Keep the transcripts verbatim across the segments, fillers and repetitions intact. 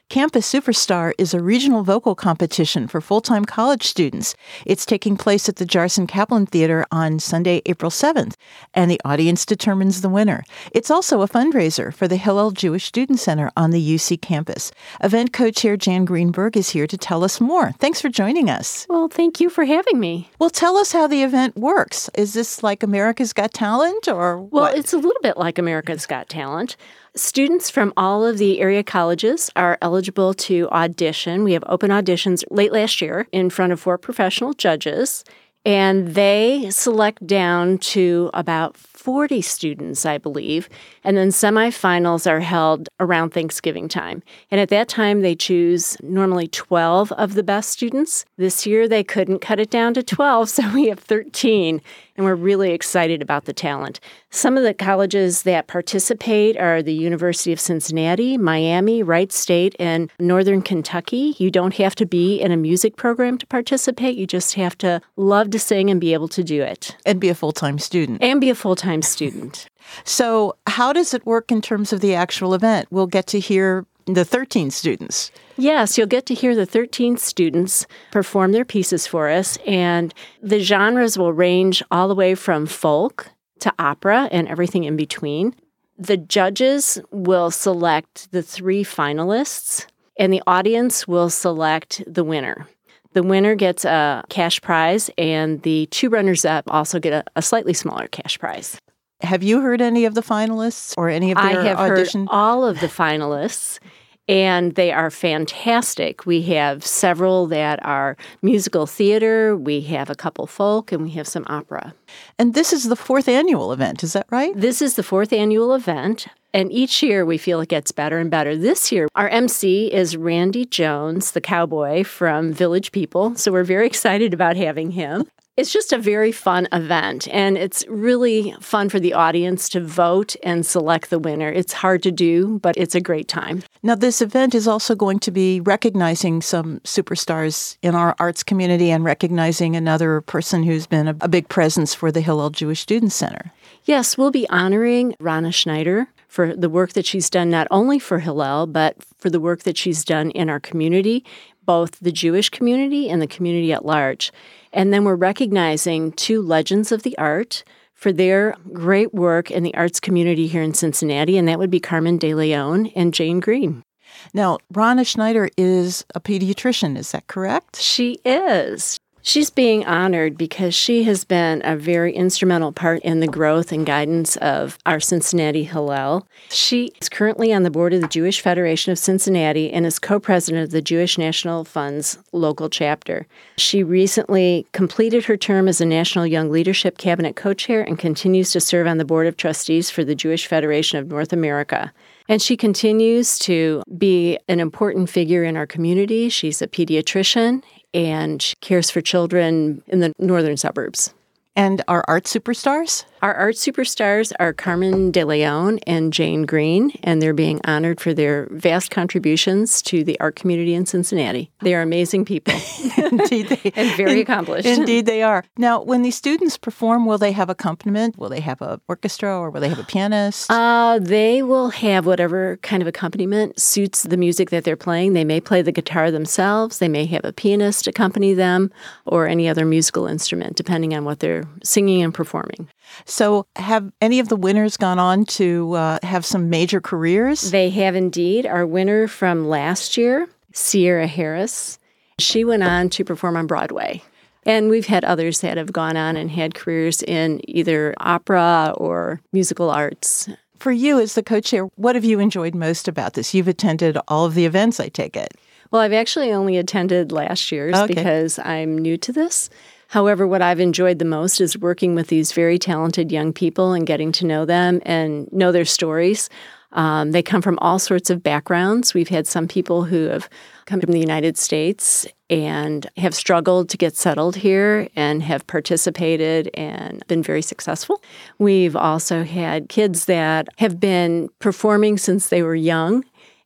Campus Superstar is a regional vocal competition for full-time college students. It's taking place at the Jarson Kaplan Theater on Sunday, April seventh, and the audience determines the winner. It's also a fundraiser for the Hillel Jewish Student Center on the U C campus. Event co-chair Jan Greenberg is here to tell us more. Thanks for joining us. Well, thank you for having me. Well, tell us how the event works. Is this like America's Got Talent or what? Well, it's a little bit like America's Got Talent. Students from all of the area colleges are eligible to audition. We have open auditions late last year in front of four professional judges, and they select down to about forty students, I believe, and then semifinals are held around Thanksgiving time. And at that time, they choose normally twelve of the best students. This year, they couldn't cut it down to twelve, so we have thirteen, and we're really excited about the talent. Some of the colleges that participate are the University of Cincinnati, Miami, Wright State, and Northern Kentucky. You don't have to be in a music program to participate. You just have to love to sing and be able to do it. And be a full-time student. And be a full-time student. So how does it work in terms of the actual event? We'll get to hear the thirteen students. Yes, you'll get to hear the thirteen students perform their pieces for us, and the genres will range all the way from folk to opera and everything in between. The judges will select the three finalists, and the audience will select the winner. The winner gets a cash prize, and the two runners-up also get a, a slightly smaller cash prize. Have you heard any of the finalists or any of their I have audition? heard all of the finalists, and they are fantastic. We have several that are musical theater, we have a couple folk, and we have some opera. And this is the fourth annual event, is that right? This is the fourth annual event, and each year we feel it gets better and better. This year, our M C is Randy Jones, the cowboy from Village People, so we're very excited about having him. It's just a very fun event, and it's really fun for the audience to vote and select the winner. It's hard to do, but it's a great time. Now, this event is also going to be recognizing some superstars in our arts community and recognizing another person who's been a, a big presence for the Hillel Jewish Student Center. Yes, we'll be honoring Rana Schneider for the work that she's done not only for Hillel, but for the work that she's done in our community, both the Jewish community and the community at large. And then we're recognizing two legends of the art for their great work in the arts community here in Cincinnati, and that would be Carmen De Leon and Jane Green. Now, Rana Schneider is a pediatrician, is that correct? She is. She's being honored because she has been a very instrumental part in the growth and guidance of our Cincinnati Hillel. She is currently on the board of the Jewish Federation of Cincinnati and is co-president of the Jewish National Fund's local chapter. She recently completed her term as a National Young Leadership Cabinet co-chair and continues to serve on the board of trustees for the Jewish Federation of North America. And she continues to be an important figure in our community. She's a pediatrician and she cares for children in the northern suburbs. And our art superstars? Our art superstars are Carmen De Leon and Jane Green, and they're being honored for their vast contributions to the art community in Cincinnati. They are amazing people. Indeed they And very accomplished. Indeed they are. Now, when these students perform, will they have accompaniment? Will they have an orchestra or will they have a pianist? Uh, they will have whatever kind of accompaniment suits the music that they're playing. They may play the guitar themselves. They may have a pianist accompany them or any other musical instrument, depending on what they're singing and performing. So have any of the winners gone on to uh, have some major careers? They have indeed. Our winner from last year, Sierra Harris, she went on to perform on Broadway. And we've had others that have gone on and had careers in either opera or musical arts. For you as the co-chair, what have you enjoyed most about this? You've attended all of the events, I take it. Well, I've actually only attended last year's Okay. because I'm new to this. However, what I've enjoyed the most is working with these very talented young people and getting to know them and know their stories. Um, they come from all sorts of backgrounds. We've had some people who have come from the United States and have struggled to get settled here and have participated and been very successful. We've also had kids that have been performing since they were young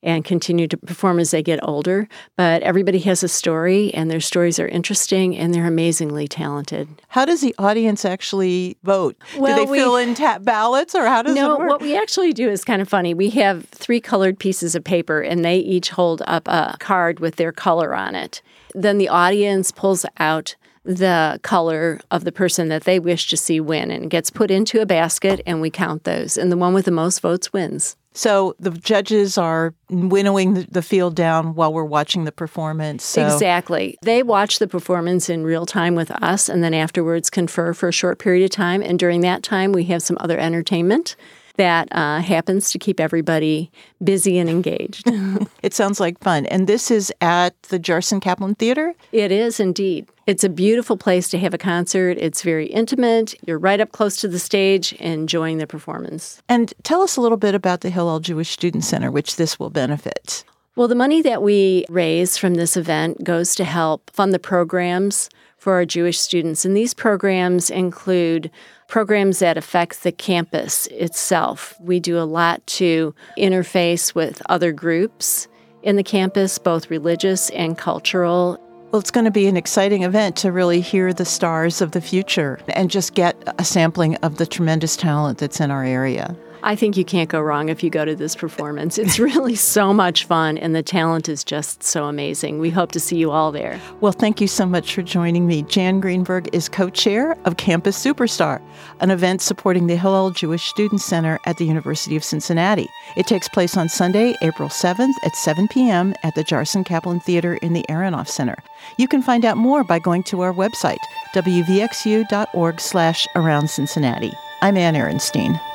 and continue to perform as they get older. But everybody has a story, and their stories are interesting, and they're amazingly talented. How does the audience actually vote? Well, do they we, fill in ta- ballots, or how does no, it work? What we actually do is kind of funny. We have three colored pieces of paper, and they each hold up a card with their color on it. Then the audience pulls out the color of the person that they wish to see win, and it gets put into a basket, and we count those. And the one with the most votes wins. So the judges are winnowing the, the field down while we're watching the performance. So. Exactly. They watch the performance in real time with us, and then afterwards confer for a short period of time. And during that time, we have some other entertainment that uh, happens to keep everybody busy and engaged. It sounds like fun. And this is at the Jarson Kaplan Theater? It is indeed. It's a beautiful place to have a concert. It's very intimate. You're right up close to the stage enjoying the performance. And tell us a little bit about the Hillel Jewish Student Center, which this will benefit. Well, the money that we raise from this event goes to help fund the programs for our Jewish students. And these programs include programs that affect the campus itself. We do a lot to interface with other groups in the campus, both religious and cultural. Well, it's going to be an exciting event to really hear the stars of the future and just get a sampling of the tremendous talent that's in our area. I think you can't go wrong if you go to this performance. It's really so much fun, and the talent is just so amazing. We hope to see you all there. Well, thank you so much for joining me. Jan Greenberg is co-chair of Campus Superstar, an event supporting the Hillel Jewish Student Center at the University of Cincinnati. It takes place on Sunday, April seventh at seven p.m. at the Jarson Kaplan Theater in the Aronoff Center. You can find out more by going to our website, w v x u dot org slash around Cincinnati. I'm Ann Ehrenstein.